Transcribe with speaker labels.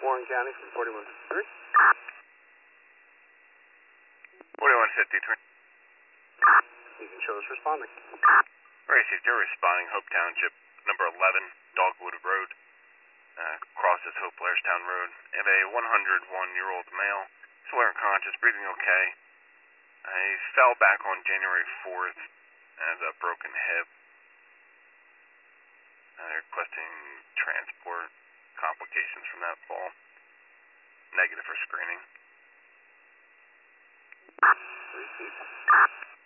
Speaker 1: Warren County from 4153.
Speaker 2: 4153.
Speaker 1: You can show us responding.
Speaker 2: Received, you're responding, Hope Township, number 11, Dogwood Road. Crosses Hope Blairstown Road. I have a 101-year-old male, swear unconscious, breathing okay. I fell back on January 4th, has a broken hip. They're requesting transport, complications from that fall. Negative for screening.
Speaker 1: Received.